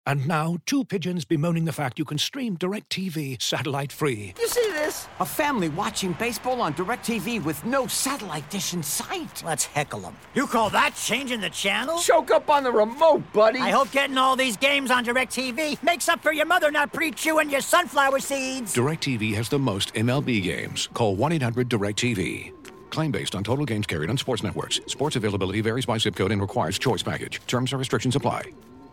And now, two pigeons bemoaning the fact you can stream DirecTV satellite-free. You see this? A family watching baseball on DirecTV with no satellite dish in sight. Let's heckle them. You call that changing the channel? Choke up on the remote, buddy. I hope getting all these games on DirecTV makes up for your mother not pre-chewing your sunflower seeds. DirecTV has the most MLB games. Call 1-800-DirecTV. Claim based on total games carried on sports networks. Sports availability varies by zip code and requires choice package. Terms and restrictions apply.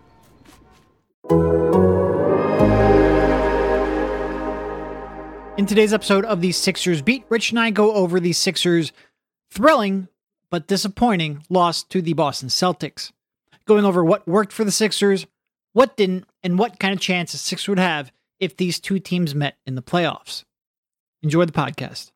In today's episode of the Sixers Beat, Rich and I go over the Sixers' thrilling but disappointing loss to the Boston Celtics, going over what worked for the Sixers, what didn't, and what kind of chance the Sixers would have if these two teams met in the playoffs. Enjoy the podcast.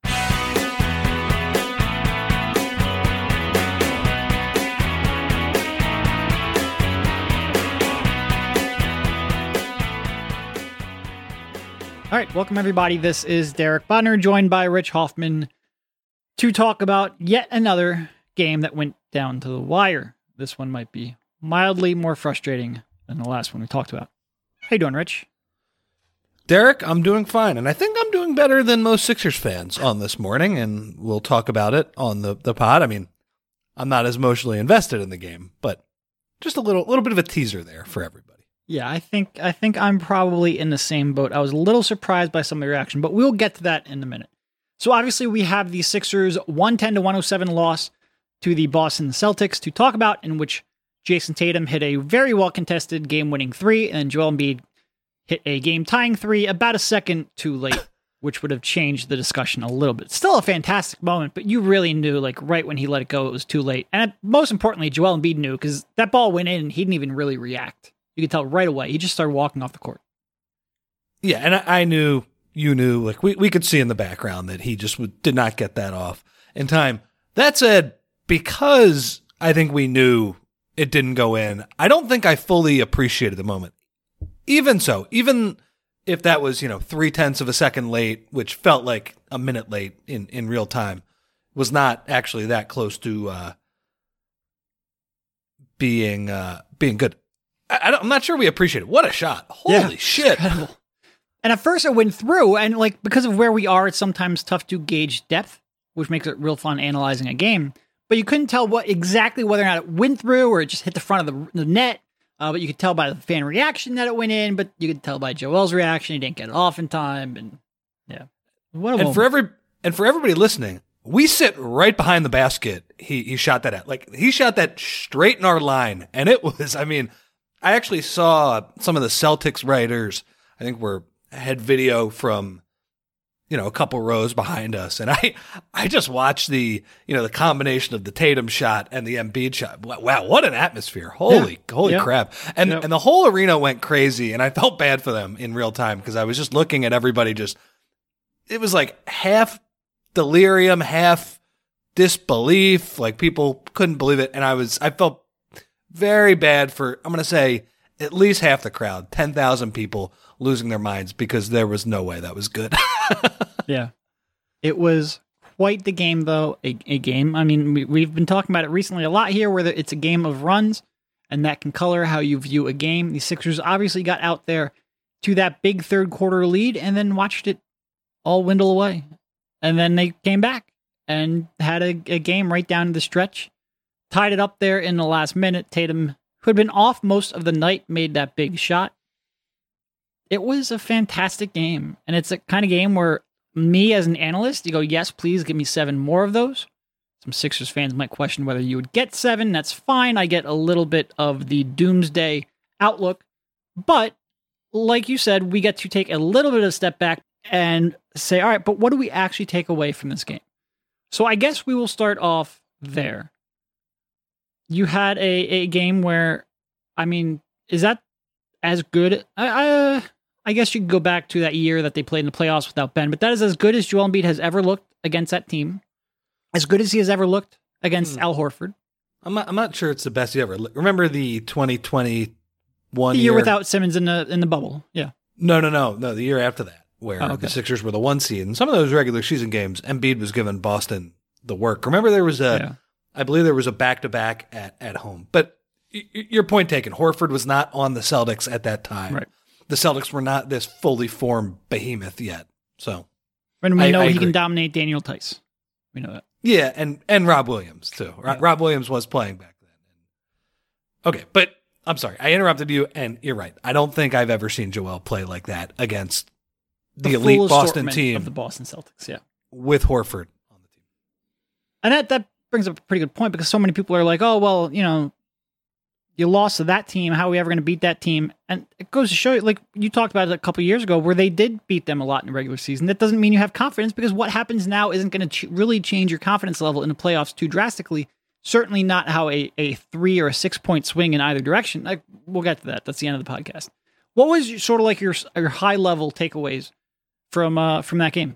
All right, welcome everybody. This is Derek Bodner, joined by Rich Hoffman, to talk about yet another game that went down to the wire. This one might be mildly more frustrating than the last one we talked about. How you doing, Rich? Derek, I'm doing fine, and I think I'm doing better than most Sixers fans on this morning, and we'll talk about it on the pod. I mean, I'm not as emotionally invested in the game, but just a little bit of a teaser there for everybody. Yeah, I think I'm probably in the same boat. I was a little surprised by some of the reaction, but we'll get to that in a minute. So obviously we have the Sixers 110-107 loss to the Boston Celtics to talk about, in which Jason Tatum hit a very well-contested game-winning three, and Joel Embiid hit a game-tying three about a second too late, which would have changed the discussion a little bit. Still a fantastic moment, but you really knew, like, right when he let it go, it was too late. And most importantly, Joel Embiid knew, because that ball went in and he didn't even really react. You could tell right away. He just started walking off the court. Yeah, and I knew, you knew, like we could see in the background that he just did not get that off in time. That said, because I think we knew it didn't go in, I don't think I fully appreciated the moment. Even so, even if that was, 0.3 of a second late, which felt like a minute late in real time, was not actually that close to being good. I'm not sure we appreciate it. What a shot. Holy shit. Incredible. And at first it went through, and because of where we are, it's sometimes tough to gauge depth, which makes it real fun analyzing a game. But you couldn't tell exactly whether or not it went through or it just hit the front of the net. But you could tell by the fan reaction that it went in, but you could tell by Joel's reaction he didn't get it off in time. And yeah. What a moment. For everybody listening, we sit right behind the basket he shot that at. Like, he shot that straight in our line, and it was, I actually saw some of the Celtics writers, I think had video from, a couple rows behind us. And I just watched the combination of the Tatum shot and the Embiid shot. Wow, what an atmosphere. Holy crap. And the whole arena went crazy, and I felt bad for them in real time because I was just looking at everybody it was like half delirium, half disbelief. Like, people couldn't believe it. And I felt very bad for, I'm going to say, at least half the crowd, 10,000 people losing their minds because there was no way that was good. Yeah. It was quite the game, though. A game. We've been talking about it recently a lot here, where it's a game of runs, and that can color how you view a game. The Sixers obviously got out there to that big third quarter lead and then watched it all dwindle away. And then they came back and had a game right down to the stretch. Tied it up there in the last minute. Tatum, who had been off most of the night, made that big shot. It was a fantastic game. And it's a kind of game where me as an analyst, you go, yes, please give me 7 more of those. Some Sixers fans might question whether you would get 7. That's fine. I get a little bit of the doomsday outlook. But like you said, we get to take a little bit of a step back and say, all right, but what do we actually take away from this game? So I guess we will start off there. You had a game where, is that as good? I guess you could go back to that year that they played in the playoffs without Ben, but that is as good as Joel Embiid has ever looked against that team. As good as he has ever looked against Al Horford. I'm not sure it's the best he ever. Remember the 2021 the year without Simmons in the bubble? Yeah. No. The year after that, where the Sixers were the 1 seed, and some of those regular season games, Embiid was giving Boston the work. Remember, there was I believe there was a back-to-back at home. But your point taken. Horford was not on the Celtics at that time. Right. The Celtics were not this fully formed behemoth yet. So, and we know I he agree. can dominate Daniel Tice. We know that. Yeah, and Rob Williams too. Rob Williams was playing back then. Okay, but I'm sorry, I interrupted you, and you're right. I don't think I've ever seen Joel play like that against the elite full Boston assortment team of the Boston Celtics. Yeah, with Horford on the team. and that brings up a pretty good point, because so many people are like, "Oh, well, you lost to that team. How are we ever going to beat that team?" And it goes to show you, like you talked about it a couple of years ago, where they did beat them a lot in the regular season. That doesn't mean you have confidence, because what happens now isn't going to really change your confidence level in the playoffs too drastically. Certainly not how a 3 or a 6 point swing in either direction. We'll get to that. That's the end of the podcast. What was sort of like your high level takeaways from that game?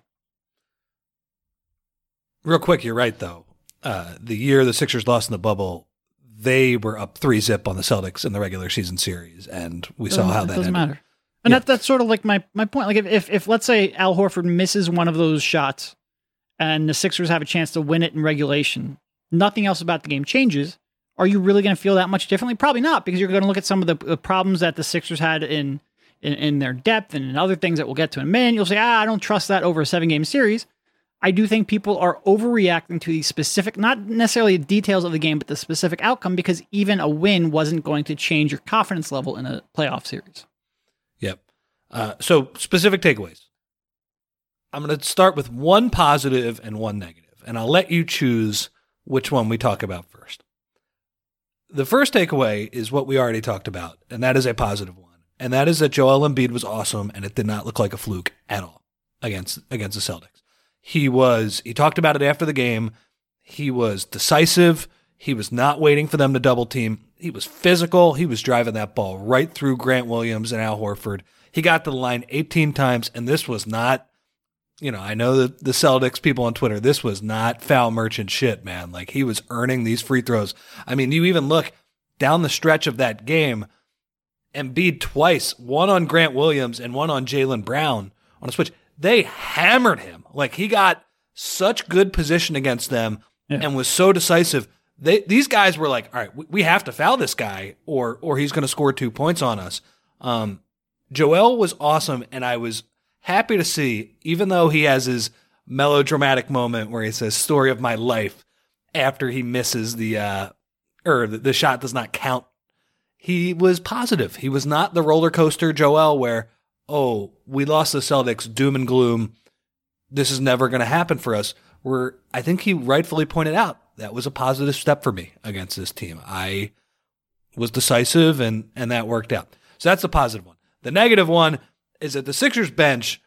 Real quick, you're right though. The year the Sixers lost in the bubble, they were up 3-0 on the Celtics in the regular season series, and we saw how that doesn't ended. matter. And that's sort of like my point. Like if let's say Al Horford misses one of those shots, and the Sixers have a chance to win it in regulation, nothing else about the game changes. Are you really going to feel that much differently? Probably not, because you're going to look at some of the problems that the Sixers had in their depth and in other things that we'll get to in a minute. You'll say, I don't trust that over a 7-game series. I do think people are overreacting to the specific, not necessarily the details of the game, but the specific outcome, because even a win wasn't going to change your confidence level in a playoff series. Yep. So specific takeaways. I'm going to start with one positive and one negative, and I'll let you choose which one we talk about first. The first takeaway is what we already talked about, and that is a positive one. And that is that Joel Embiid was awesome, and it did not look like a fluke at all against the Celtics. He talked about it after the game. He was decisive. He was not waiting for them to double team. He was physical. He was driving that ball right through Grant Williams and Al Horford. He got to the line 18 times, and this was not, I know that the Celtics people on Twitter, this was not foul merchant shit, man. Like, he was earning these free throws. I mean, you even look down the stretch of that game, Embiid twice, one on Grant Williams and one on Jaylen Brown on a switch. They hammered him. Like, he got such good position against them and was so decisive. These guys were like, all right, we have to foul this guy or he's going to score 2 points on us. Joel was awesome, and I was happy to see, even though he has his melodramatic moment where he says, "Story of my life," after he misses the shot does not count. He was positive. He was not the roller coaster Joel where, oh, we lost the Celtics, doom and gloom. This is never going to happen for us. Where I think he rightfully pointed out that was a positive step for me against this team. I was decisive, and that worked out. So that's the positive one. The negative one is that the Sixers bench,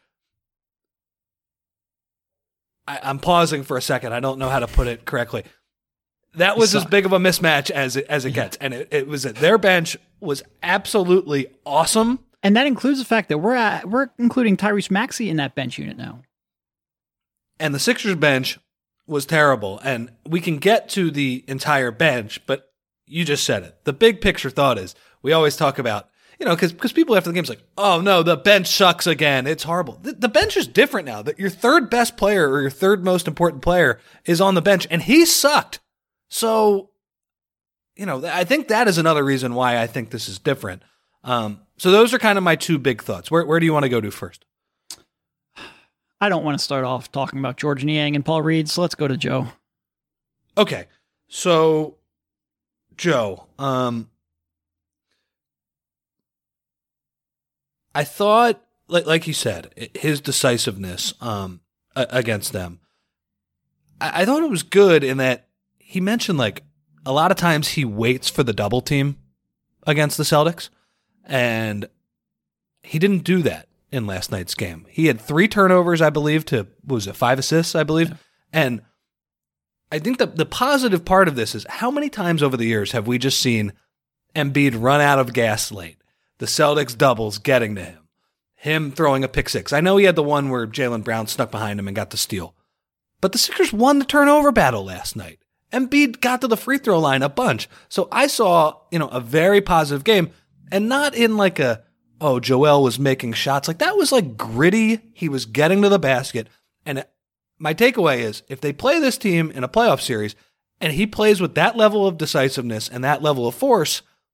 I'm pausing for a second. I don't know how to put it correctly. That was as big of a mismatch as it gets. And it was that their bench was absolutely awesome. And that includes the fact that we're including Tyrese Maxey in that bench unit now. And the Sixers bench was terrible. And we can get to the entire bench, but you just said it. The big picture thought is, we always talk about, because people after the game's like, oh no, the bench sucks again. It's horrible. The bench is different now. That your third best player or your third most important player is on the bench, and he sucked. So, I think that is another reason why I think this is different. So those are kind of my two big thoughts. Where do you want to go to first? I don't want to start off talking about George Niang and Paul Reed, so let's go to Joe. Okay. So, Joe, I thought, like you said, his decisiveness against them, I thought it was good in that he mentioned, like, a lot of times he waits for the double team against the Celtics, and he didn't do that in last night's game. He had 3 turnovers, I believe, to, 5 assists, I believe. Yeah. And I think the positive part of this is how many times over the years have we just seen Embiid run out of gas late? The Celtics doubles getting to him throwing a pick six. I know he had the one where Jaylen Brown snuck behind him and got the steal. But the Sixers won the turnover battle last night. Embiid got to the free throw line a bunch. So I saw, a very positive game, and not in like Joel was making shots. Like, that was like gritty. He was getting to the basket. And my takeaway is, if they play this team in a playoff series and he plays with that level of decisiveness and that level of force,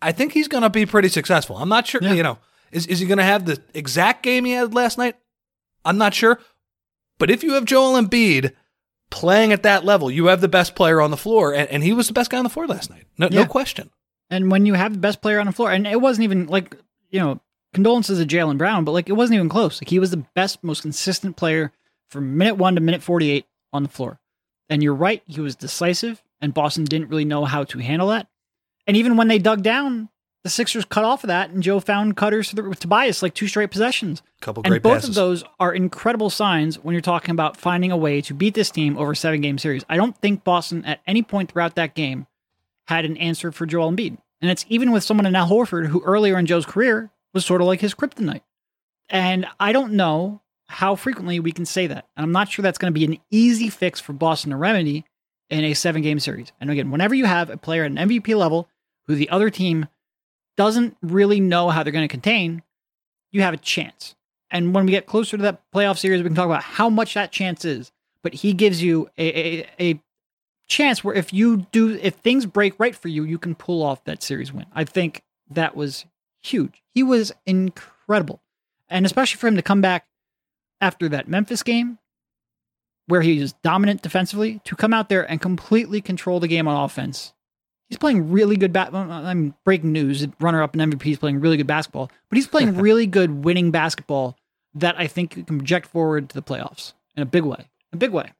I think he's going to be pretty successful. I'm not sure, is he going to have the exact game he had last night? I'm not sure. But if you have Joel Embiid playing at that level, you have the best player on the floor, and he was the best guy on the floor last night. No question. And when you have the best player on the floor, and it wasn't even like, condolences to Jaylen Brown, but like it wasn't even close. Like he was the best, most consistent player from minute 1 to minute 48 on the floor. And you're right, he was decisive, and Boston didn't really know how to handle that. And even when they dug down, the Sixers cut off of that, and Joe found cutters with Tobias, like 2 straight possessions. Couple great both passes. of those are incredible signs when you're talking about finding a way to beat this team over a 7-game series. I don't think Boston at any point throughout that game had an answer for Joel Embiid. And it's even with someone in Al Horford, who earlier in Joe's career was sort of like his kryptonite. And I don't know how frequently we can say that. And I'm not sure that's going to be an easy fix for Boston to remedy in a 7-game series. And again, whenever you have a player at an MVP level who the other team doesn't really know how they're going to contain, you have a chance. And when we get closer to that playoff series, we can talk about how much that chance is. But he gives you a chance where if things break right for you, you can pull off that series win. I think that was huge. He was incredible. And especially for him to come back after that Memphis game, where he was dominant defensively, to come out there and completely control the game on offense. He's playing really good breaking news, runner-up in MVP is playing really good basketball, but he's playing really good winning basketball that I think you can project forward to the playoffs in a big way. A big way.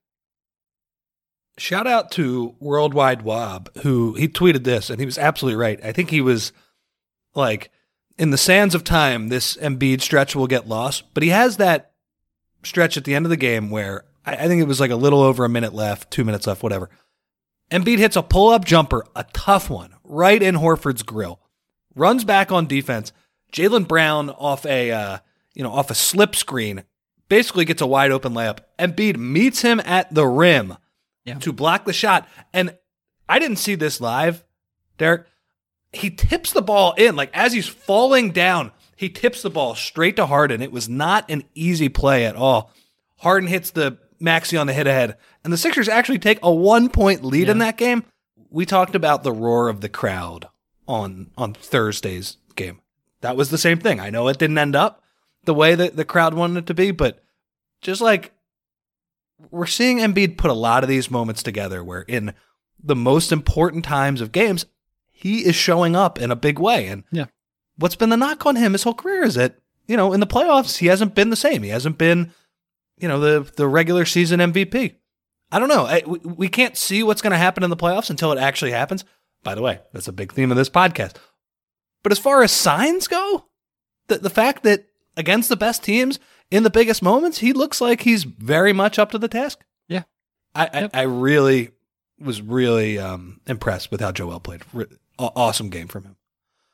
Shout out to Worldwide Wob, who he tweeted this, and he was absolutely right. I think he was like, in the sands of time, this Embiid stretch will get lost, but he has that stretch at the end of the game where I think it was like a little over a minute left, 2 minutes left, whatever. Embiid hits a pull-up jumper, a tough one, right in Horford's grill. Runs back on defense. Jaylen Brown off a slip screen, basically gets a wide open layup. Embiid meets him at the rim to block the shot. And I didn't see this live, Derek. He tips the ball in, like as he's falling down, he tips the ball straight to Harden. It was not an easy play at all. Harden hits the Maxey on the hit ahead, and the Sixers actually take a 1-point lead in that game. We talked about the roar of the crowd on Thursday's game. That was the same thing. I know it didn't end up the way that the crowd wanted it to be, but just like we're seeing Embiid put a lot of these moments together where in the most important times of games, he is showing up in a big way. And what's been the knock on him his whole career is that, in the playoffs, he hasn't been the same. He hasn't been the regular season MVP. I don't know. We can't see what's going to happen in the playoffs until it actually happens. By the way, that's a big theme of this podcast. But as far as signs go, the fact that against the best teams in the biggest moments, he looks like he's very much up to the task. Yeah. I really was really impressed with how Joel played. Awesome game from him.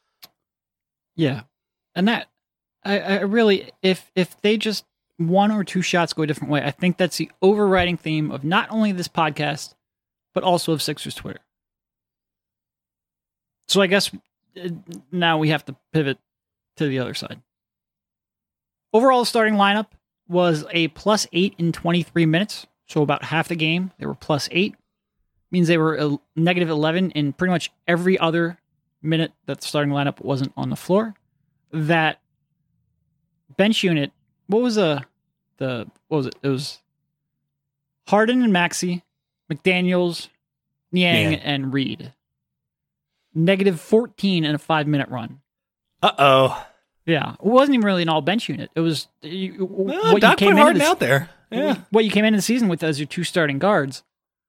Yeah. And that, I really, if they just 1 or 2 shots go a different way, I think that's the overriding theme of not only this podcast, but also of Sixers Twitter. So I guess now we have to pivot to the other side. Overall, the starting lineup was a +8 in 23 minutes. So about half the game, they were +8. Means they were a -11 in pretty much every other minute that the starting lineup wasn't on the floor. That bench unit, what was it? It was Harden and Maxey, McDaniels, Niang, and Reed. -14 in a 5-minute run. Uh-oh. Yeah, it wasn't even really an all-bench unit. It was what Doc you came put Harden out there. Yeah. What you came into the season with as your 2 starting guards.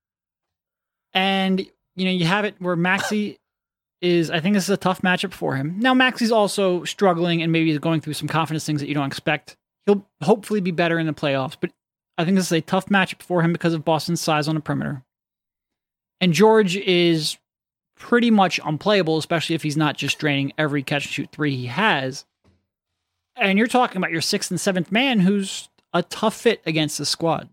And, you have it where Maxey is, I think this is a tough matchup for him. Now, Maxey's also struggling and maybe is going through some confidence things that you don't expect. He'll hopefully be better in the playoffs, but I think this is a tough matchup for him because of Boston's size on the perimeter. And George is pretty much unplayable, especially if he's not just draining every catch-and-shoot 3 he has. And you're talking about your 6th and 7th man who's a tough fit against the squad.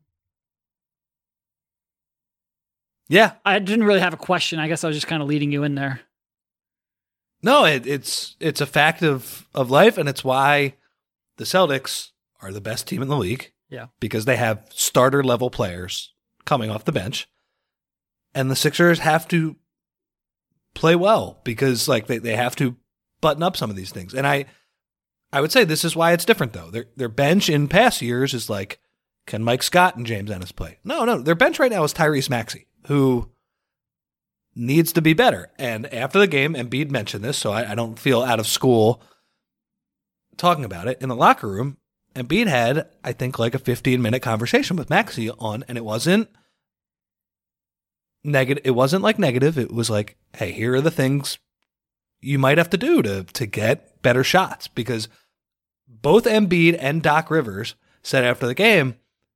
Yeah. I didn't really have a question. I guess I was just kind of leading you in there. No, it's a fact of life, and it's why the Celtics are the best team in the league. Yeah. Because they have starter-level players coming off the bench. And the Sixers have to play well because like they have to button up some of these things. And I would say this is why it's different though. Their bench in past years is like, can Mike Scott and James Ennis play? No. Their bench right now is Tyrese Maxey, who needs to be better. And after the game, Embiid mentioned this, so I don't feel out of school talking about it. In the locker room, Embiid had, I think, like a 15-minute conversation with Maxey and it wasn't negative. It wasn't like negative. It was like, hey, here are the things you might have to do to get better shots, because both Embiid and Doc Rivers said after the game,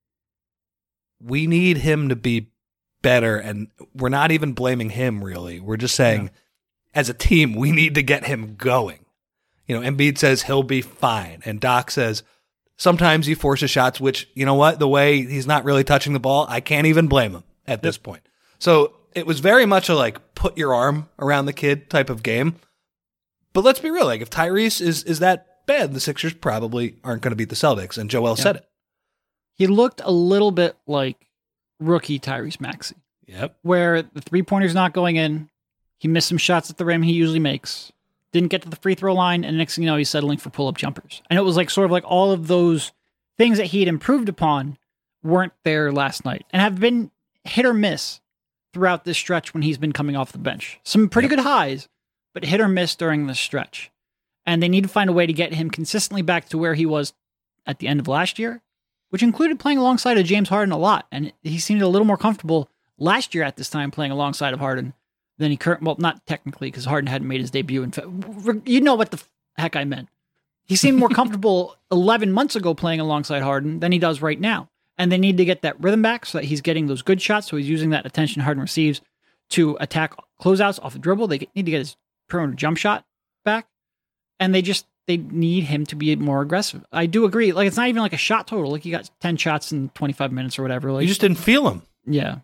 we need him to be better, and we're not even blaming him really. We're just saying, as a team, we need to get him going. You know, Embiid says he'll be fine, and Doc says sometimes he forces shots, which, you know what, the way he's not really touching the ball, I can't even blame him at this point. So it was very much a like put your arm around the kid type of game. But let's be real, like if Tyrese is that bad, the Sixers probably aren't going to beat the Celtics, and Joel said it. He looked a little bit like rookie Tyrese Maxey. Yep. Where the three-pointer's not going in, he missed some shots at the rim he usually makes, didn't get to the free throw line, and next thing you know, he's settling for pull-up jumpers. And it was like sort of like all of those things that he had improved upon weren't there last night, and have been hit or miss throughout this stretch when he's been coming off the bench. Some pretty good highs, but hit or miss during the stretch. And they need to find a way to get him consistently back to where he was at the end of last year, which included playing alongside of James Harden a lot. And he seemed a little more comfortable last year at this time playing alongside of Harden than he currently, well, not technically, because Harden hadn't made his debut. You know what the heck I meant. He seemed more comfortable 11 months ago playing alongside Harden than he does right now. And they need to get that rhythm back so that he's getting those good shots. So he's using that attention Harden receives to attack closeouts off the dribble. They need to get his perimeter jump shot back. And they need him to be more aggressive. I do agree. Like, it's not even like a shot total. Like, he got 10 shots in 25 minutes or whatever. Like, you just didn't feel him. Yeah.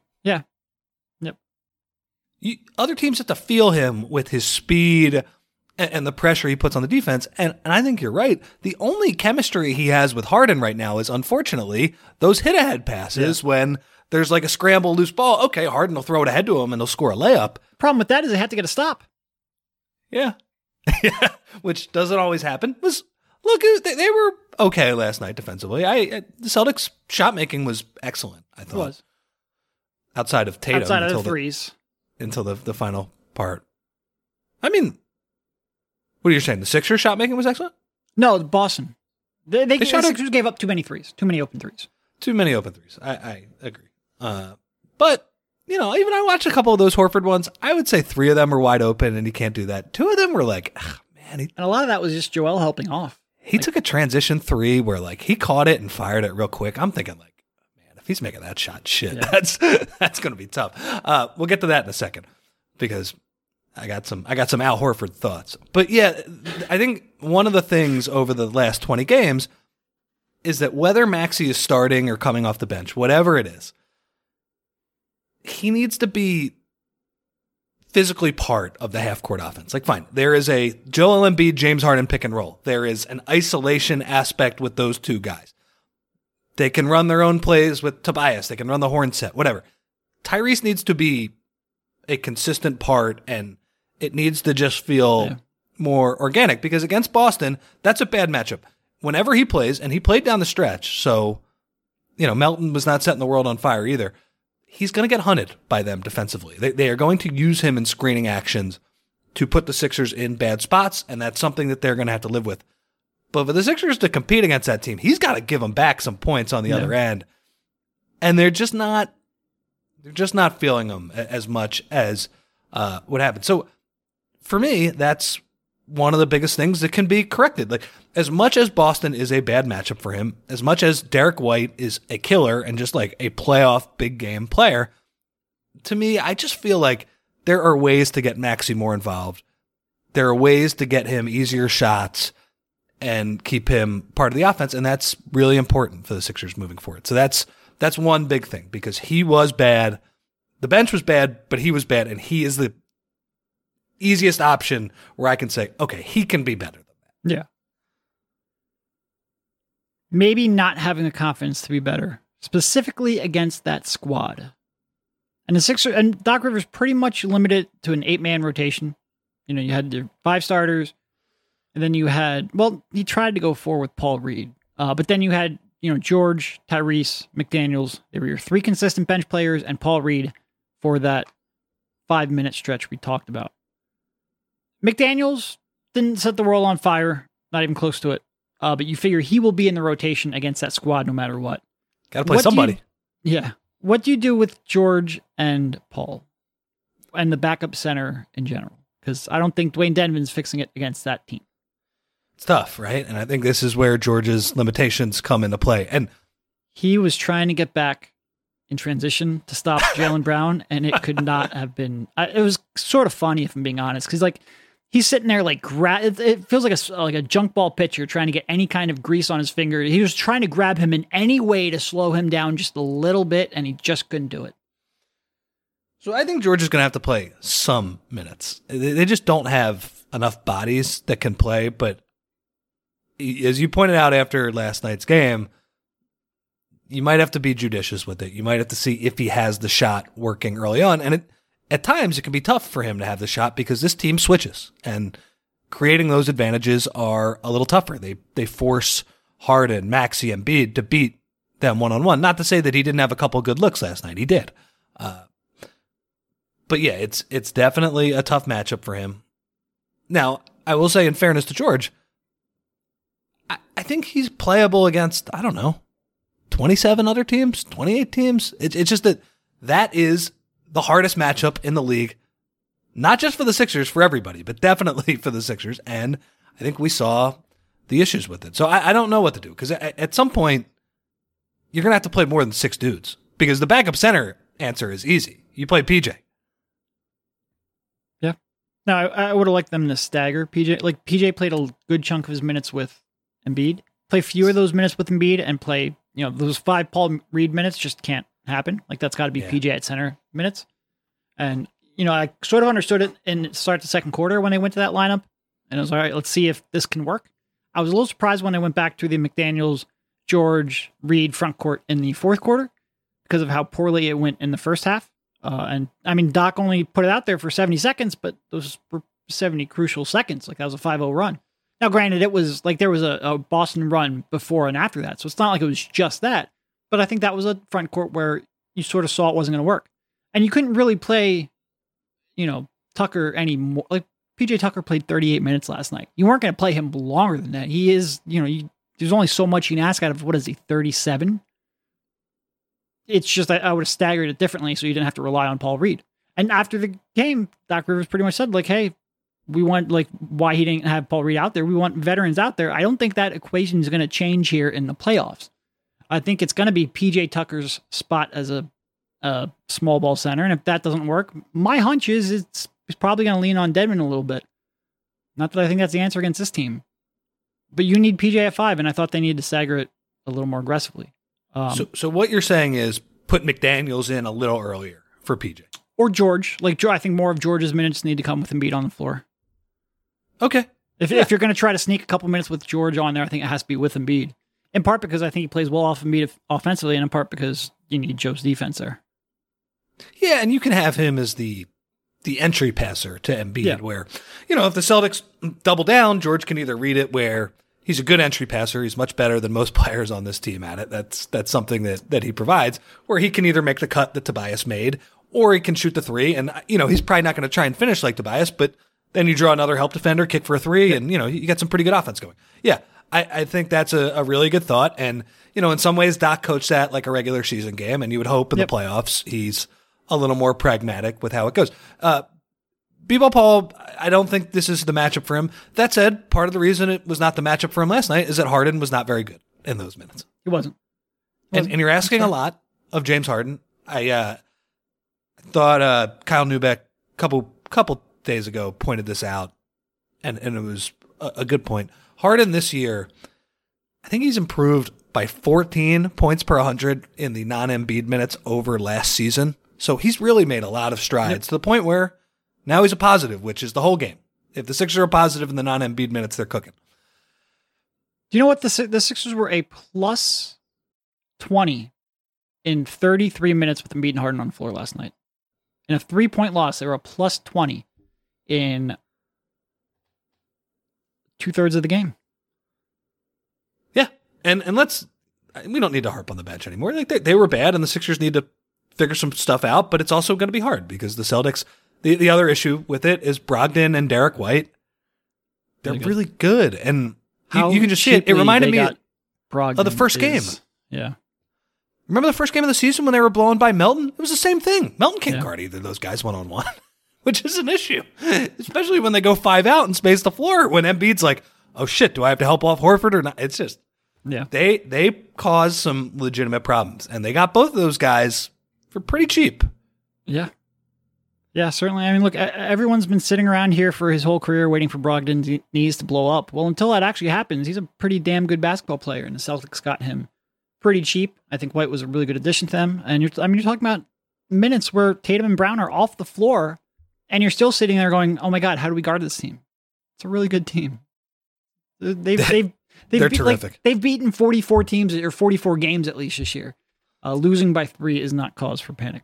Yep. Other teams have to feel him with his speed and the pressure he puts on the defense. And I think you're right. The only chemistry he has with Harden right now is, unfortunately, those hit-ahead passes when there's like a scramble loose ball. Okay, Harden will throw it ahead to him and he'll score a layup. Problem with that is they have to get a stop. Yeah. Yeah, which doesn't always happen. Look, they were okay last night defensively. The Celtics' shot making was excellent, I thought. It was. Outside of Tatum. Outside of the threes. Until the final part. I mean, what are you saying? The Sixers' shot making was excellent? No, Boston. The Sixers gave up too many threes. Too many open threes. Too many open threes. I agree. But, you know, even I watched a couple of those Horford ones. I would say 3 of them were wide open, and he can't do that. 2 of them were like, man. And a lot of that was just Joel helping off. He took a transition 3 where, like, he caught it and fired it real quick. I'm thinking, like, man, if he's making that shot, that's going to be tough. We'll get to that in a second because I got some Al Horford thoughts. But, yeah, I think one of the things over the last 20 games is that whether Maxey is starting or coming off the bench, whatever it is, he needs to be physically part of the half-court offense. Like, fine, there is a Joel Embiid, James Harden pick and roll. There is an isolation aspect with those 2 guys. They can run their own plays with Tobias. They can run the horn set, whatever. Tyrese needs to be a consistent part, and it needs to just feel more organic, because against Boston, that's a bad matchup. Whenever he plays, and he played down the stretch, so, you know, Melton was not setting the world on fire either. He's going to get hunted by them defensively. They are going to use him in screening actions to put the Sixers in bad spots, and that's something that they're going to have to live with. But for the Sixers to compete against that team, he's got to give them back some points on the other end. And they're just not feeling them as much as what happened. So for me, that's one of the biggest things that can be corrected. Like, as much as Boston is a bad matchup for him, as much as Derek White is a killer and just like a playoff big game player, to me, I just feel like there are ways to get Maxey more involved. There are ways to get him easier shots and keep him part of the offense, and that's really important for the Sixers moving forward. So that's one big thing, because he was bad. The bench was bad, but he was bad, and he is the easiest option where I can say, okay, he can be better than that. Yeah. Maybe not having the confidence to be better, specifically against that squad. And the Sixers and Doc Rivers pretty much limited to an 8-man rotation. You know, you had your 5 starters, and then you had, well, he tried to go 4 with Paul Reed. But then you had, you know, George, Tyrese, McDaniels. They were your 3 consistent bench players, and Paul Reed for that 5-minute stretch we talked about. McDaniels didn't set the world on fire, not even close to it. But you figure he will be in the rotation against that squad no matter what. Got to play somebody. Yeah. What do you do with George and Paul and the backup center in general? Because I don't think Dwayne Denman's fixing it against that team. It's tough, right? And I think this is where George's limitations come into play. And he was trying to get back in transition to stop Jaylen Brown, and it could not have been. It was sort of funny, if I'm being honest, because like he's sitting there like it feels like a junk ball pitcher trying to get any kind of grease on his finger. He was trying to grab him in any way to slow him down just a little bit, and he just couldn't do it. So I think George is going to have to play some minutes. They just don't have enough bodies that can play. But as you pointed out after last night's game, you might have to be judicious with it. You might have to see if he has the shot working early on. And at times it can be tough for him to have the shot because this team switches. And creating those advantages are a little tougher. They force Harden, Maxey, and Embiid to beat them one-on-one. Not to say that he didn't have a couple good looks last night. He did. But yeah, it's definitely a tough matchup for him. Now, I will say in fairness to George, I think he's playable against, I don't know, 27 other teams, 28 teams. It's just that is the hardest matchup in the league, not just for the Sixers, for everybody, but definitely for the Sixers. And I think we saw the issues with it. So I don't know what to do because at some point, you're going to have to play more than 6 dudes because the backup center answer is easy. You play PJ. No, I would have liked them to stagger PJ. Like PJ played a good chunk of his minutes with Embiid. Play fewer of those minutes with Embiid and play, you know, those 5 Paul Reed minutes just can't happen. Like that's got to be PJ at center minutes. And, you know, I sort of understood it in start the second quarter when they went to that lineup. And I was all right, let's see if this can work. I was a little surprised when I went back to the McDaniels, George, Reed front court in the fourth quarter because of how poorly it went in the first half. And I mean, Doc only put it out there for 70 seconds, but those were 70 crucial seconds. Like that was a 5-0 run. Now, granted, it was like there was a Boston run before and after that. So it's not like it was just that, but I think that was a front court where you sort of saw it wasn't going to work and you couldn't really play, you know, Tucker anymore. Like PJ Tucker played 38 minutes last night. You weren't going to play him longer than that. He is, you know, there's only so much you can ask out of, what is he, 37? It's just I would have staggered it differently so you didn't have to rely on Paul Reed. And after the game, Doc Rivers pretty much said, like, hey, we want, like, why he didn't have Paul Reed out there. We want veterans out there. I don't think that equation is going to change here in the playoffs. I think it's going to be PJ Tucker's spot as a small ball center. And if that doesn't work, my hunch is it's probably going to lean on Dedmon a little bit. Not that I think that's the answer against this team. But you need PJ at 5, and I thought they needed to stagger it a little more aggressively. So what you're saying is put McDaniels in a little earlier for PJ. Or George. Like, I think more of George's minutes need to come with Embiid on the floor. Okay. If you're going to try to sneak a couple minutes with George on there, I think it has to be with Embiid. In part because I think he plays well off Embiid offensively, and in part because you need Joe's defense there. Yeah, and you can have him as the entry passer to Embiid where, you know, if the Celtics double down, George can either read it where he's a good entry passer. He's much better than most players on this team at it. That's something that he provides, where he can either make the cut that Tobias made, or he can shoot the 3. And, you know, he's probably not going to try and finish like Tobias, but then you draw another help defender, kick for a 3, and, you know, you got some pretty good offense going. Yeah, I think that's a really good thought. And, you know, in some ways, Doc coached that like a regular season game, and you would hope in the playoffs he's a little more pragmatic with how it goes. B-Ball Paul, I don't think this is the matchup for him. That said, part of the reason it was not the matchup for him last night is that Harden was not very good in those minutes. He wasn't. And you're asking a lot of James Harden. I thought Kyle Neubeck a couple days ago pointed this out, and it was a good point. Harden this year, I think he's improved by 14 points per 100 in the non-Embiid minutes over last season. So he's really made a lot of strides to the point where now he's a positive, which is the whole game. If the Sixers are a positive in the non-Embiid minutes, they're cooking. Do you know what? The Sixers were a plus 20 in 33 minutes with Embiid and Harden on the floor last night. In a 3-point loss, they were a plus 20 in 2/3 of the game. Yeah. And we don't need to harp on the bench anymore. Like they were bad, and the Sixers need to figure some stuff out, but it's also going to be hard because the Celtics, the other issue with it is Brogdon and Derek White. They're really good. And you can just see it. It reminded me of the first game. Yeah. Remember the first game of the season when they were blown by Melton? It was the same thing. Melton can't guard either of those guys one-on-one, which is an issue, especially when they go 5 out and space the floor when Embiid's like, oh shit, do I have to help off Horford or not? It's just, they cause some legitimate problems, and they got both of those guys for pretty cheap. Yeah. Yeah, certainly. I mean, look, everyone's been sitting around here for his whole career waiting for Brogdon's knees to blow up. Well, until that actually happens, he's a pretty damn good basketball player, and the Celtics got him pretty cheap. I think White was a really good addition to them. And you're talking about minutes where Tatum and Brown are off the floor, and you're still sitting there going, "Oh my God, how do we guard this team?" It's a really good team. They're terrific. They've beaten 44 teams or 44 games at least this year. Losing by 3 is not cause for panic.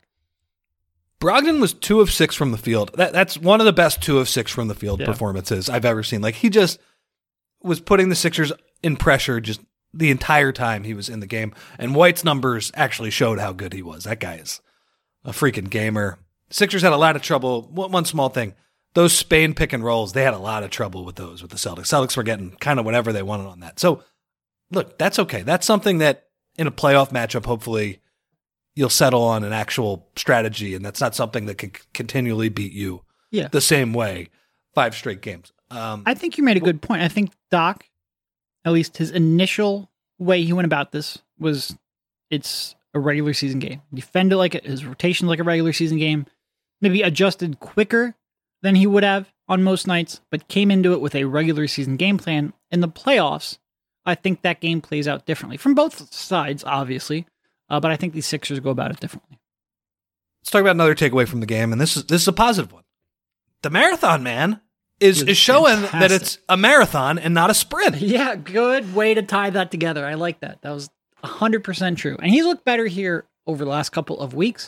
Brogdon was 2 of 6 from the field. That's one of the best 2 of 6 from the field performances I've ever seen. Like, he just was putting the Sixers in pressure just the entire time he was in the game. And White's numbers actually showed how good he was. That guy is a freaking gamer. Sixers had a lot of trouble. One small thing. Those Spain pick and rolls, they had a lot of trouble with those with the Celtics. Celtics were getting kind of whatever they wanted on that. So, look, that's okay. That's something that in a playoff matchup, hopefully, you'll settle on an actual strategy, and that's not something that can continually beat you the same way 5 straight games. I think you made a good point. I think Doc, at least his initial way he went about this was it's a regular season game. Defend it like his rotation like a regular season game, maybe adjusted quicker than he would have on most nights, but came into it with a regular season game plan. In the playoffs, I think that game plays out differently from both sides, obviously. But I think these Sixers go about it differently. Let's talk about another takeaway from the game, and this is a positive one. The marathon man is showing that it's a marathon and not a sprint. Yeah, good way to tie that together. I like that. That was 100% true. And he's looked better here over the last couple of weeks.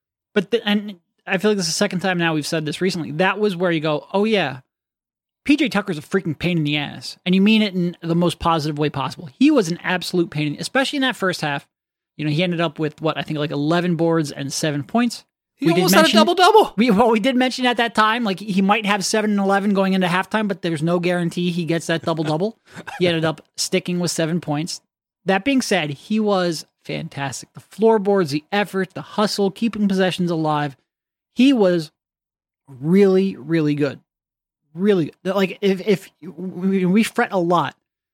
And I feel like this is the second time now we've said this recently. That was where you go, oh yeah, PJ Tucker's a freaking pain in the ass. And you mean it in the most positive way possible. He was an absolute pain, especially in that first half. You know, he ended up with, I think like 11 boards and 7 points. He almost had a double-double. We did mention at that time, like he might have 7 and 11 going into halftime, but there's no guarantee he gets that double-double. He ended up sticking with 7 points. That being said, he was fantastic. The floorboards, the effort, the hustle, keeping possessions alive. He was really, really good. Really, like if we fret a lot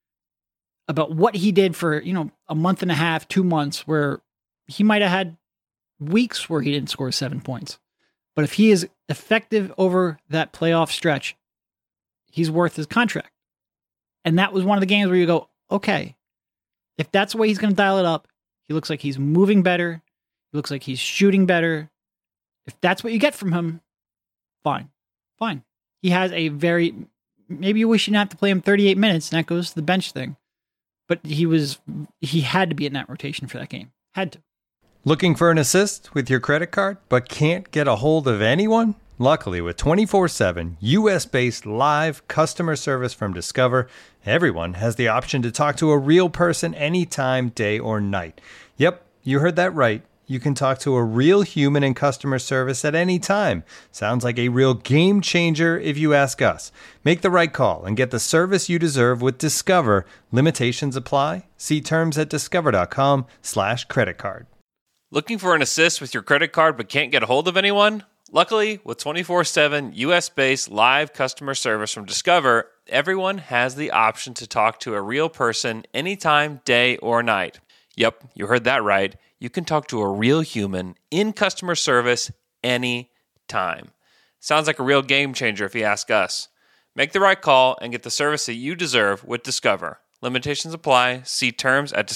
about what he did for, a month and a half, 2 months, where he might have had weeks where he didn't score 7 points. But if he is effective over that playoff stretch, he's worth his contract. And that was one of the games where you go, okay, if that's the way he's going to dial it up, he looks like he's moving better. He looks like he's shooting better. If that's what you get from him, fine. He has maybe you wish you didn't have to play him 38 minutes, and that goes to the bench thing. But he had to be in that rotation for that game. Had to. Looking for an assist with your credit card, but can't get a hold of anyone? Luckily, with 24/7 U.S.-based live customer service from Discover, everyone has the option to talk to a real person anytime, day or night. Yep, you heard that right. You can talk to a real human in customer service at any time. Sounds like a real game changer if you ask us. Make the right call and get the service you deserve with Discover. Limitations apply. See terms at discover.com/creditcard. Looking for an assist with your credit card but can't get a hold of anyone? Luckily, with 24/7 U.S.-based live customer service from Discover, everyone has the option to talk to a real person anytime, day or night. Yep, you heard that right. You can talk to a real human in customer service anytime. Sounds like a real game changer if you ask us. Make the right call and get the service that you deserve with Discover. Limitations apply. See terms at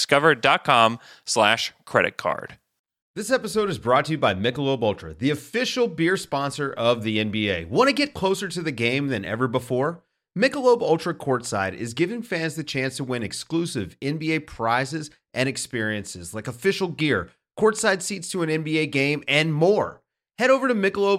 discover.com/creditcard. This episode is brought to you by Michelob Ultra, the official beer sponsor of the NBA. Want to get closer to the game than ever before? Michelob Ultra Courtside is giving fans the chance to win exclusive NBA prizes and experiences like official gear, courtside seats to an NBA game, and more. Head over to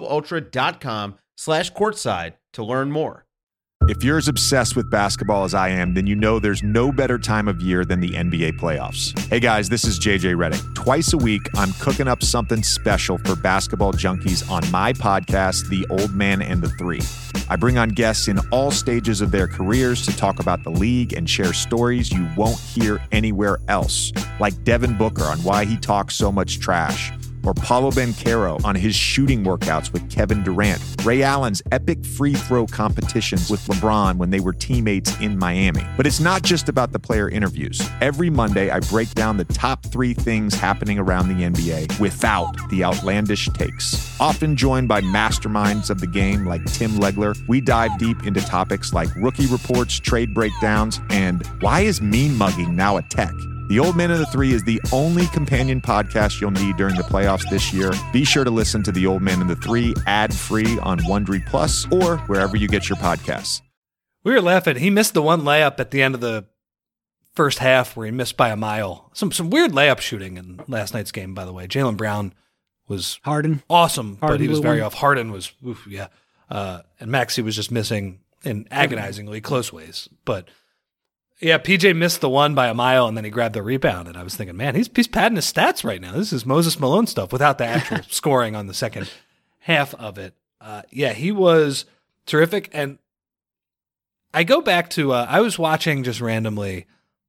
MichelobUltra.com/courtside to learn more. If you're as obsessed with basketball as I am, then you know there's no better time of year than the NBA playoffs. Hey guys, this is JJ Redick. Twice a week, I'm cooking up something special for basketball junkies on my podcast, The Old Man and the Three. I bring on guests in all stages of their careers to talk about the league and share stories you won't hear anywhere else, like Devin Booker on why he talks so much trash, or Paulo Banchero on his shooting workouts with Kevin Durant, Ray Allen's epic free throw competitions with LeBron when they were teammates in Miami. But it's not just about the player interviews. Every Monday, I break down the top 3 things happening around the NBA without the outlandish takes. Often joined by masterminds of the game like Tim Legler, we dive deep into topics like rookie reports, trade breakdowns, and why is mean mugging now a tech? The Old Man and the Three is the only companion podcast you'll need during the playoffs this year. Be sure to listen to The Old Man and the Three ad-free on Wondery Plus or wherever you get your podcasts. We were laughing. He missed the one layup at the end of the first half where he missed by a mile. Some weird layup shooting in last night's game, by the way. Jaylen Brown was Harden. Awesome, Harden but he was blew very one. off. Harden was, yeah. And Maxey was just missing in agonizingly close ways. But yeah, PJ missed the one by a mile, and then he grabbed the rebound. And I was thinking, man, he's padding his stats right now. This is Moses Malone stuff without the actual scoring on the second half of it. Yeah, he was terrific. And I go back to, I was watching just randomly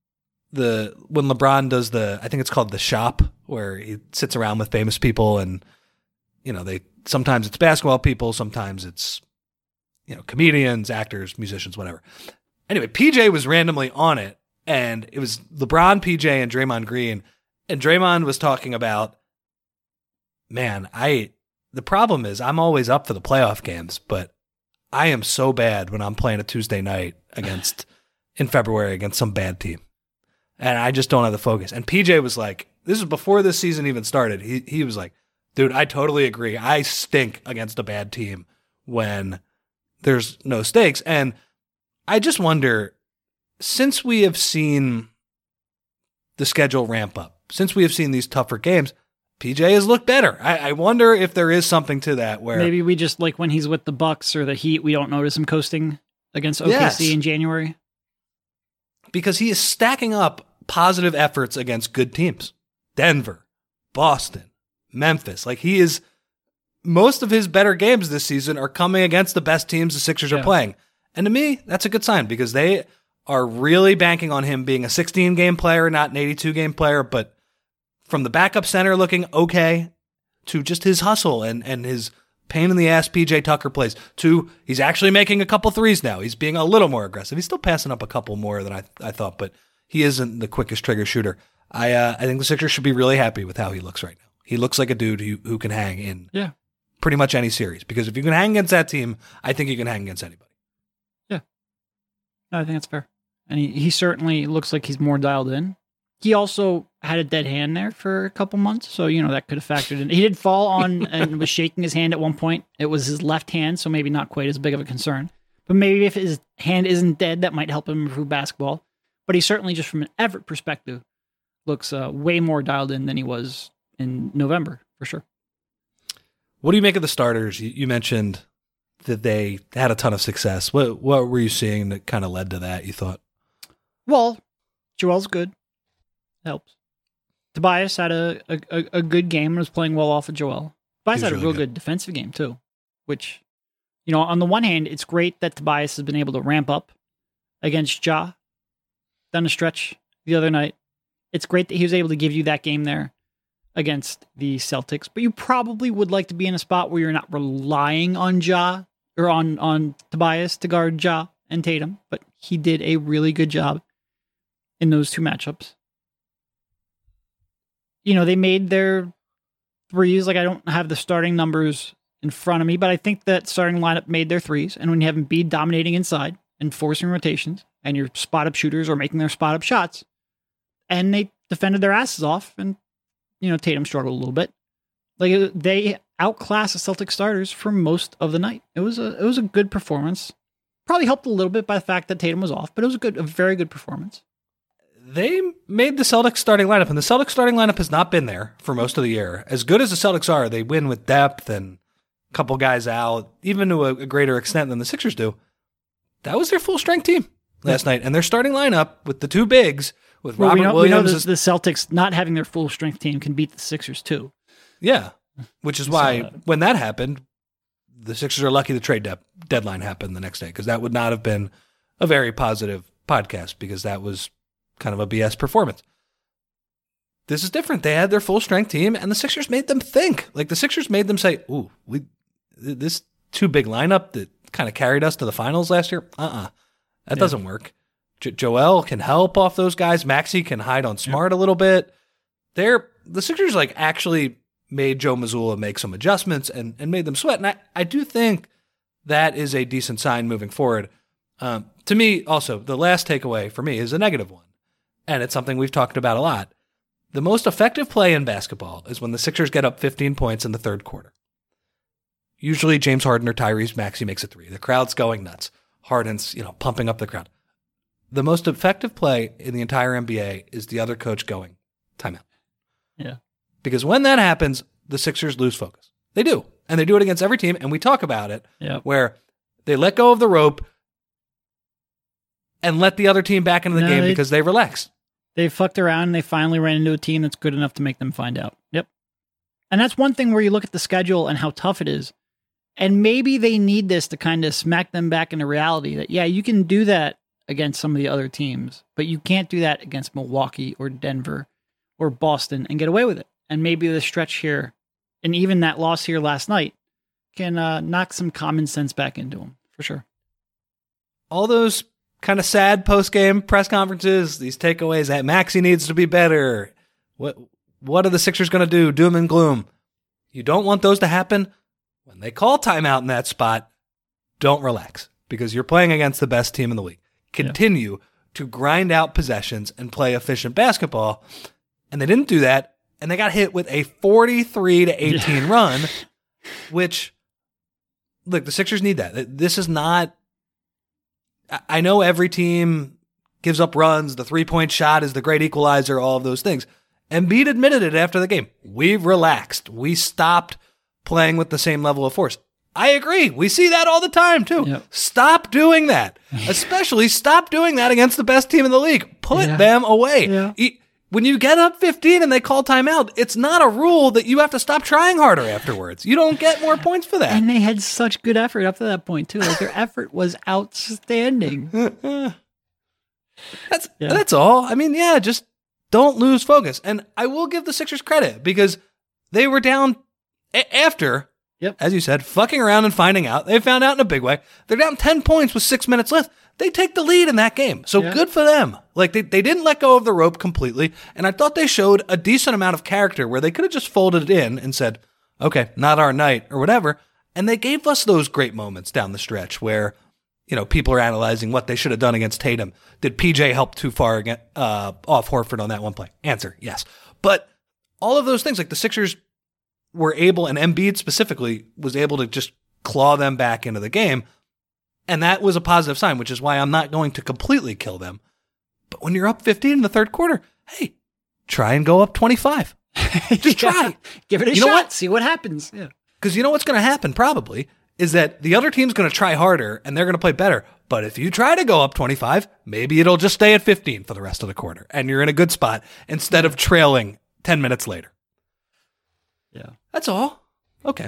when LeBron does I think it's called The Shop, where he sits around with famous people and, sometimes it's basketball people, sometimes it's, comedians, actors, musicians, whatever. Anyway, PJ was randomly on it, and it was LeBron, PJ, and Draymond Green. And Draymond was talking about, man, the problem is I'm always up for the playoff games, but I am so bad when I'm playing a Tuesday night in February against some bad team. And I just don't have the focus. And PJ was like, this is before this season even started. He was like, dude, I totally agree. I stink against a bad team when there's no stakes. And I just wonder, since we have seen the schedule ramp up, since we have seen these tougher games, PJ has looked better. I wonder if there is something to that where maybe we just, like when he's with the Bucks or the Heat, we don't notice him coasting against OKC Yes. in January. Because he is stacking up positive efforts against good teams. Denver, Boston, Memphis. Like most of his better games this season are coming against the best teams the Sixers are playing. And to me, that's a good sign because they are really banking on him being a 16-game player, not an 82-game player, but from the backup center looking okay to just his hustle and his pain-in-the-ass PJ Tucker plays to he's actually making a couple threes now. He's being a little more aggressive. He's still passing up a couple more than I thought, but he isn't the quickest trigger shooter. I think the Sixers should be really happy with how he looks right now. He looks like a dude who can hang in pretty much any series because if you can hang against that team, I think you can hang against anybody. I think that's fair. And he certainly looks like he's more dialed in. He also had a dead hand there for a couple months, so, that could have factored in. He did fall on and was shaking his hand at one point. It was his left hand, so maybe not quite as big of a concern. But maybe if his hand isn't dead, that might help him improve basketball. But he certainly, just from an effort perspective, looks way more dialed in than he was in November, for sure. What do you make of the starters? You mentioned that they had a ton of success. What were you seeing that kind of led to that, you thought? Well, Joel's good. Helps. Tobias had a good game and was playing well off of Joel. Tobias had a real good defensive game, too. Which, on the one hand, it's great that Tobias has been able to ramp up against Ja down the stretch the other night. It's great that he was able to give you that game there against the Celtics. But you probably would like to be in a spot where you're not relying on Ja or on Tobias to guard Ja and Tatum. But he did a really good job in those two matchups. They made their threes. Like, I don't have the starting numbers in front of me, but I think that starting lineup made their threes. And when you have Embiid dominating inside and forcing rotations, and your spot-up shooters are making their spot-up shots, and they defended their asses off, and, Tatum struggled a little bit. Like, they outclassed the Celtics starters for most of the night. It was a good performance. Probably helped a little bit by the fact that Tatum was off, but it was a very good performance. They made the Celtics starting lineup, and the Celtics starting lineup has not been there for most of the year. As good as the Celtics are, they win with depth and couple guys out, even to a greater extent than the Sixers do, that was their full-strength team last night. And their starting lineup with the two bigs, with Robert Williams. We know the Celtics not having their full-strength team can beat the Sixers too. Yeah, which is why when that happened, the Sixers are lucky the trade deadline happened the next day, because that would not have been a very positive podcast, because that was kind of a BS performance. This is different. They had their full-strength team, and the Sixers made them think. Like, the Sixers made them say, ooh, this too big lineup that kind of carried us to the finals last year, that doesn't work. Joel can help off those guys. Maxey can hide on Smart a little bit. The Sixers like actually made Joe Mazzulla make some adjustments and made them sweat. And I do think that is a decent sign moving forward. To me, also, the last takeaway for me is a negative one. And it's something we've talked about a lot. The most effective play in basketball is when the Sixers get up 15 points in the third quarter. Usually James Harden or Tyrese Maxey makes a three. The crowd's going nuts. Harden's, pumping up the crowd. The most effective play in the entire NBA is the other coach going, timeout. Yeah. Because when that happens, the Sixers lose focus. They do. And they do it against every team. And we talk about it where they let go of the rope and let the other team back into the game because they relax. They fucked around and they finally ran into a team that's good enough to make them find out. Yep. And that's one thing where you look at the schedule and how tough it is. And maybe they need this to kind of smack them back into reality that, you can do that against some of the other teams, but you can't do that against Milwaukee or Denver or Boston and get away with it. And maybe the stretch here, and even that loss here last night, can knock some common sense back into them, for sure. All those kind of sad post-game press conferences, these takeaways that Maxey needs to be better. What are the Sixers going to do? Doom and gloom. You don't want those to happen. When they call timeout in that spot, don't relax, because you're playing against the best team in the league. Continue to grind out possessions and play efficient basketball. And they didn't do that, and they got hit with a 43-18 run, which, look, the Sixers need that. This is not, I know every team gives up runs, the three-point shot is the great equalizer, all of those things. Embiid admitted it after the game. We've relaxed. We stopped playing with the same level of force. I agree. We see that all the time, too. Yep. Stop doing that. Especially stop doing that against the best team in the league. Put them away. Yeah. When you get up 15 and they call timeout, it's not a rule that you have to stop trying harder afterwards. You don't get more points for that. And they had such good effort up to that point, too. Like, their effort was outstanding. That's all. I mean, just don't lose focus. And I will give the Sixers credit, because they were down after, as you said, fucking around and finding out. They found out in a big way. They're down 10 points with 6 minutes left. They take the lead in that game. So good for them. Like, they didn't let go of the rope completely. And I thought they showed a decent amount of character where they could have just folded it in and said, okay, not our night or whatever. And they gave us those great moments down the stretch where, people are analyzing what they should have done against Tatum. Did PJ help too far off Horford on that one play? Answer, yes. But all of those things, like the Sixers were able, and Embiid specifically was able to just claw them back into the game. And that was a positive sign, which is why I'm not going to completely kill them. But when you're up 15 in the third quarter, hey, try and go up 25. Just try. Give it a shot. See what happens. Yeah. Because you know what's going to happen probably is that the other team's going to try harder and they're going to play better. But if you try to go up 25, maybe it'll just stay at 15 for the rest of the quarter. And you're in a good spot instead of trailing 10 minutes later. Yeah. That's all. Okay.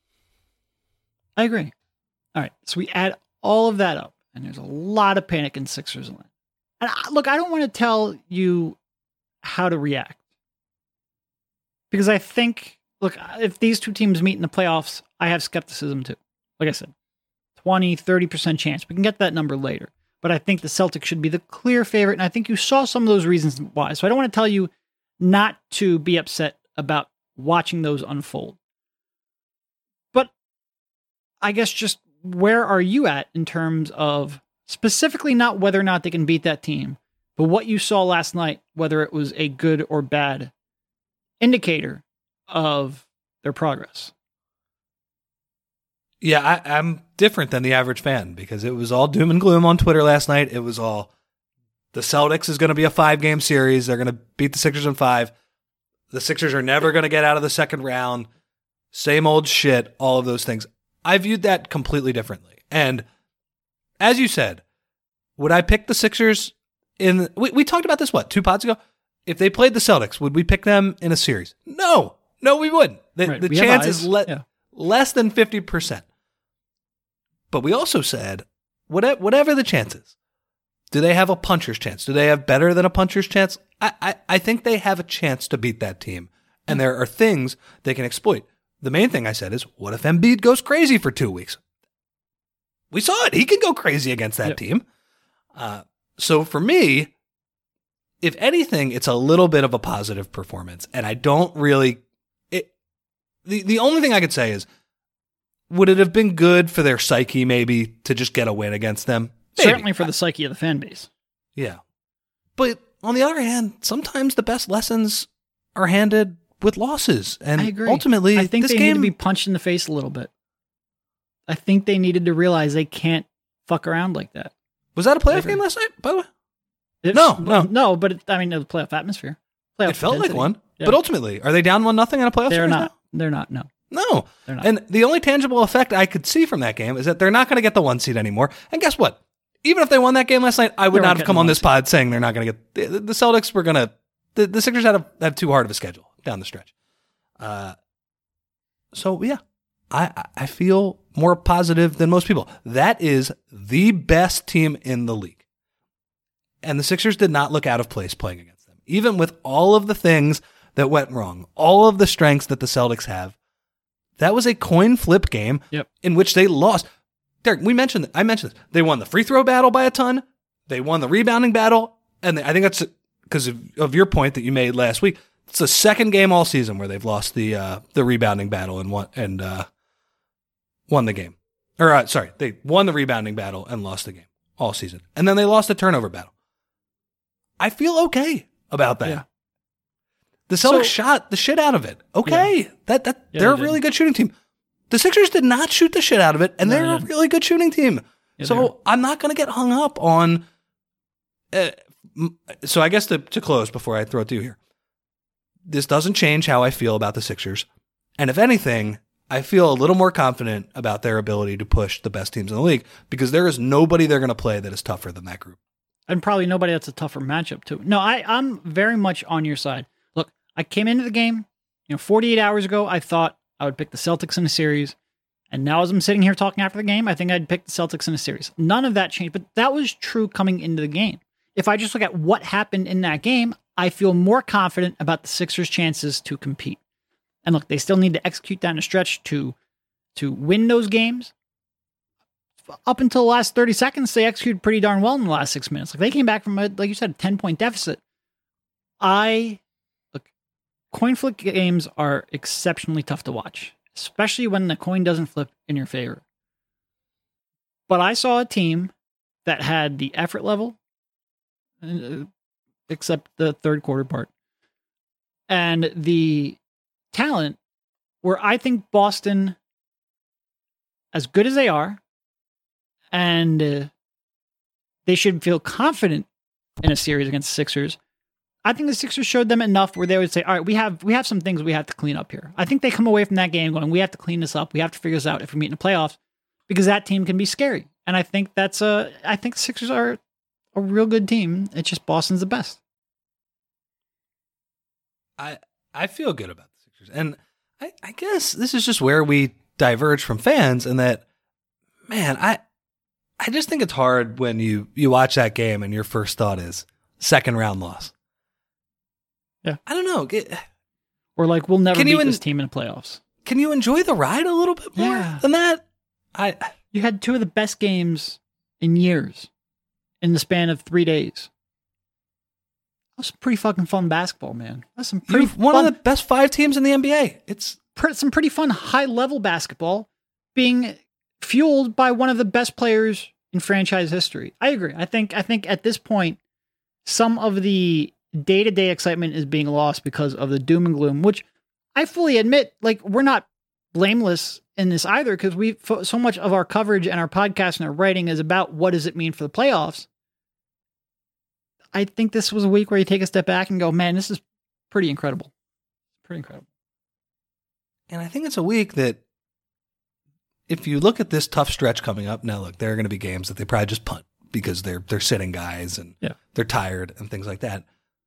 I agree. All right. So we add all of that up, and there's a lot of panic in Sixers land. And look, I don't want to tell you how to react, because I think, look, if these two teams meet in the playoffs, I have skepticism too. Like I said, 20, 30% chance. We can get that number later. But I think the Celtics should be the clear favorite, and I think you saw some of those reasons why. So I don't want to tell you not to be upset about watching those unfold. But I guess just where are you at in terms of specifically not whether or not they can beat that team, but what you saw last night, whether it was a good or bad indicator of their progress? Yeah, I'm different than the average fan, because it was all doom and gloom on Twitter last night. It was all, the Celtics is going to be a 5-game series. They're going to beat the Sixers in 5. The Sixers are never going to get out of the second round. same old shit, all of those things. I viewed that completely differently. And as you said, would I pick the Sixers in... We talked about this, 2 pods ago? If they played the Celtics, would we pick them in a series? No, we wouldn't. The chance is less than 50%. But we also said, whatever the chances, do they have a puncher's chance? Do they have better than a puncher's chance? I think they have a chance to beat that team. And there are things they can exploit. The main thing I said is, what if Embiid goes crazy for 2 weeks? We saw it. He can go crazy against that team. So for me, if anything, it's a little bit of a positive performance. And I don't really... The only thing I could say is, would it have been good for their psyche maybe to just get a win against them? Maybe. Certainly for the psyche of the fan base. Yeah. But on the other hand, sometimes the best lessons are handed with losses. And I agree. Ultimately, I think this they game... need to be punched in the face a little bit. I think they needed to realize they can't fuck around like that. Was that a playoff game last night, by the way? No. But it was playoff atmosphere. Playoff it felt intensity. Like one. Yeah. But ultimately, are they down 1-0 in a playoff series now? They're not, no. No. They're not. And the only tangible effect I could see from that game is that they're not going to get the 1 seed anymore. And guess what? Even if they won that game last night, I would not have come on this pod saying they're not going to get... The Celtics were going to... The Sixers have too hard of a schedule down the stretch. So, yeah. I feel more positive than most people. That is the best team in the league. And the Sixers did not look out of place playing against them. Even with all of the things that went wrong, all of the strengths that the Celtics have, that was a coin flip game in which they lost. Derek, I mentioned this. They won the free throw battle by a ton. They won the rebounding battle. And I think that's because of your point that you made last week. It's the second game all season where they've lost the rebounding battle and won the game. They won the rebounding battle and lost the game all season. And then they lost the turnover battle. I feel okay about that. Yeah. The Celtics shot the shit out of it. Okay. Yeah. They're a really good shooting team. The Sixers did not shoot the shit out of it, and they're a really good shooting team. Yeah, so I'm not going to get hung up on... so I guess to close before I throw it to you here, this doesn't change how I feel about the Sixers. And if anything, I feel a little more confident about their ability to push the best teams in the league because there is nobody they're going to play that is tougher than that group. And probably nobody that's a tougher matchup, too. No, I'm very much on your side. Look, I came into the game, 48 hours ago, I thought I would pick the Celtics in a series. And now as I'm sitting here talking after the game, I think I'd pick the Celtics in a series. None of that changed, but that was true coming into the game. If I just look at what happened in that game, I feel more confident about the Sixers' chances to compete. And look, they still need to execute down the stretch to win those games. Up until the last 30 seconds, they executed pretty darn well in the last 6 minutes. Like they came back from, like you said, a 10-point deficit. Coin flip games are exceptionally tough to watch, especially when the coin doesn't flip in your favor. But I saw a team that had the effort level, except the third quarter part, and the talent where I think Boston, as good as they are, and they should feel confident in a series against the Sixers. I think the Sixers showed them enough where they would say, all right, we have some things we have to clean up here. I think they come away from that game going, we have to clean this up. We have to figure this out if we meet in the playoffs because that team can be scary. And I think I think the Sixers are a real good team. It's just Boston's the best. I feel good about the Sixers. And I guess this is just where we diverge from fans in that, man, I just think it's hard when you watch that game and your first thought is second round loss. Yeah. I don't know. Or like, we'll never beat this team in the playoffs. Can you enjoy the ride a little bit more than that? You had two of the best games in years in the span of 3 days. That was pretty fucking fun basketball, man. That's some pretty one of the best 5 teams in the NBA. It's some pretty fun high-level basketball being fueled by one of the best players in franchise history. I agree. I think at this point, some of the day-to-day excitement is being lost because of the doom and gloom, which I fully admit, like, we're not blameless in this either because so much of our coverage and our podcast and our writing is about what does it mean for the playoffs. I think this was a week where you take a step back and go, man, this is pretty incredible. Pretty incredible. And I think it's a week that if you look at this tough stretch coming up, now look, there are going to be games that they probably just punt because they're sitting guys and they're tired and things like that.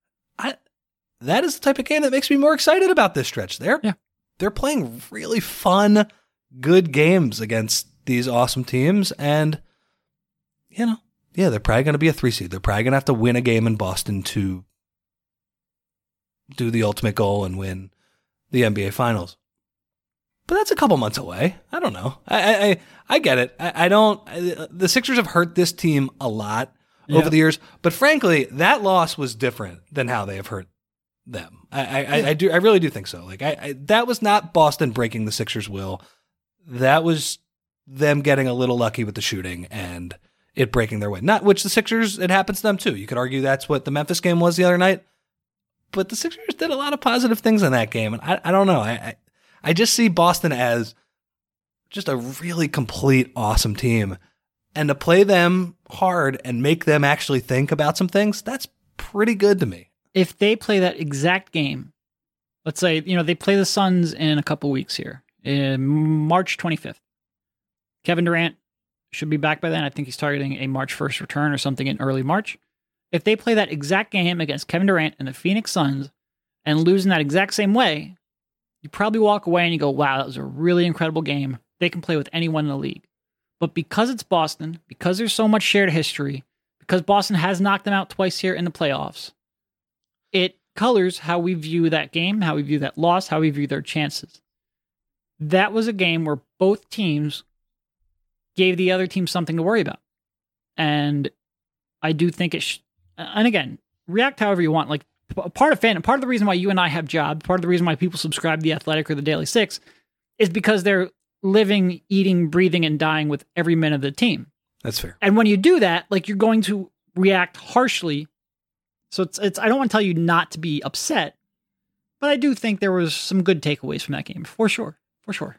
That is the type of game that makes me more excited about this stretch. They're playing really fun, good games against these awesome teams. And, they're probably going to be a 3 seed. They're probably going to have to win a game in Boston to do the ultimate goal and win the NBA Finals. But that's a couple months away. I don't know. I get it. The Sixers have hurt this team a lot over the years, but frankly, that loss was different than how they have hurt them. I really do think so. Like that was not Boston breaking the Sixers' will. That was them getting a little lucky with the shooting and it breaking their way. Not which the Sixers, it happens to them too. You could argue that's what the Memphis game was the other night, but the Sixers did a lot of positive things in that game. And I don't know. I just see Boston as just a really complete, awesome team. And to play them hard and make them actually think about some things, that's pretty good to me. If they play that exact game, let's say, they play the Suns in a couple weeks here, in March 25th. Kevin Durant should be back by then. I think he's targeting a March 1st return or something in early March. If they play that exact game against Kevin Durant and the Phoenix Suns and lose in that exact same way, you probably walk away and you go, wow, that was a really incredible game. They can play with anyone in the league. But because it's Boston, because there's so much shared history, because Boston has knocked them out twice here in the playoffs, it colors how we view that game, how we view that loss, how we view their chances. That was a game where both teams gave the other team something to worry about. And I do think and again, react however you want. Like, part of the reason why you and I have jobs, part of the reason why people subscribe to The Athletic or The Daily Six is because they're living, eating, breathing, and dying with every minute of the team. That's fair. And when you do that, like, you're going to react harshly. So it's I don't want to tell you not to be upset, but I do think there was some good takeaways from that game, for sure. For sure.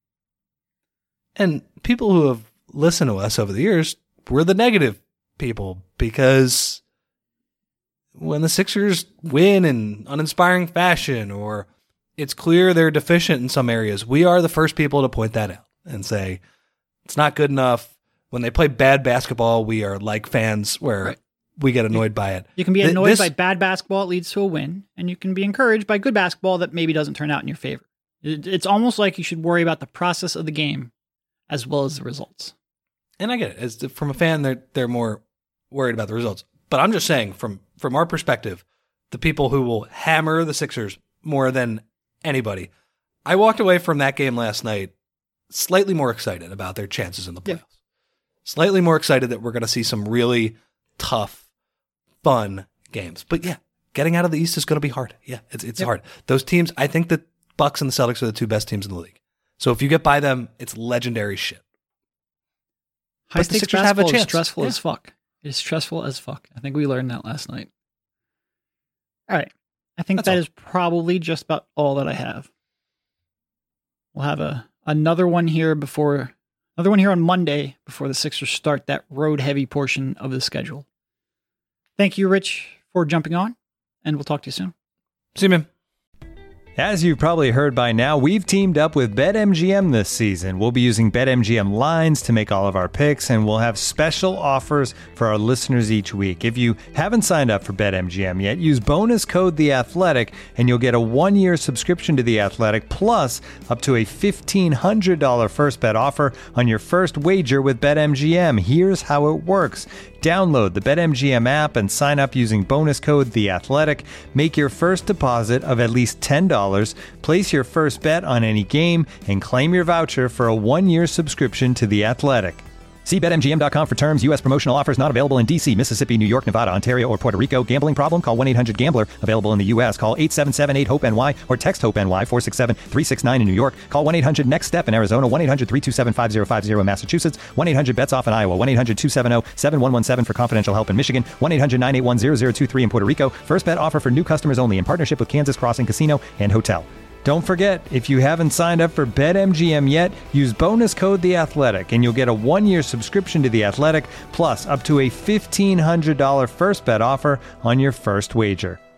And people who have listened to us over the years, we're the negative people, because when the Sixers win in uninspiring fashion, or it's clear they're deficient in some areas, we are the first people to point that out and say, it's not good enough. When they play bad basketball, we are like fans where we get annoyed by it. You can be annoyed by bad basketball, it leads to a win, and you can be encouraged by good basketball that maybe doesn't turn out in your favor. It's almost like you should worry about the process of the game as well as the results. And I get it. From a fan, they're more worried about the results. But I'm just saying, from our perspective, the people who will hammer the Sixers more than anybody, I walked away from that game last night slightly more excited about their chances in the playoffs. Yeah. Slightly more excited that we're going to see some really tough, fun games. But yeah, getting out of the East is going to be hard. Yeah, it's hard. Those teams, I think the Bucks and the Celtics are the two best teams in the league. So if you get by them, it's legendary shit. High stakes basketball is stressful as fuck. It's stressful as fuck. I think we learned that last night. All right. I think that is probably just about all that I have. We'll have another one here on Monday before the Sixers start that road heavy portion of the schedule. Thank you, Rich, for jumping on, and we'll talk to you soon. See you, man. As you've probably heard by now, we've teamed up with BetMGM this season. We'll be using BetMGM lines to make all of our picks, and we'll have special offers for our listeners each week. If you haven't signed up for BetMGM yet, use bonus code The Athletic, and you'll get a 1-year subscription to The Athletic, plus up to a $1,500 first bet offer on your first wager with BetMGM. Here's how it works. Download the BetMGM app and sign up using bonus code The Athletic. Make your first deposit of at least $10. Place your first bet on any game and claim your voucher for a 1-year subscription to The Athletic. See BetMGM.com for terms. U.S. promotional offers not available in D.C., Mississippi, New York, Nevada, Ontario, or Puerto Rico. Gambling problem? Call 1-800-GAMBLER. Available in the U.S. Call 877-8-HOPE-NY or text HOPE-NY 467-369 in New York. Call 1-800-NEXT-STEP in Arizona. 1-800-327-5050 in Massachusetts. 1-800-BETS-OFF in Iowa. 1-800-270-7117 for confidential help in Michigan. 1-800-981-0023 in Puerto Rico. First bet offer for new customers only in partnership with Kansas Crossing Casino and Hotel. Don't forget, if you haven't signed up for BetMGM yet, use bonus code The Athletic, and you'll get a 1-year subscription to The Athletic, plus up to a $1,500 first bet offer on your first wager.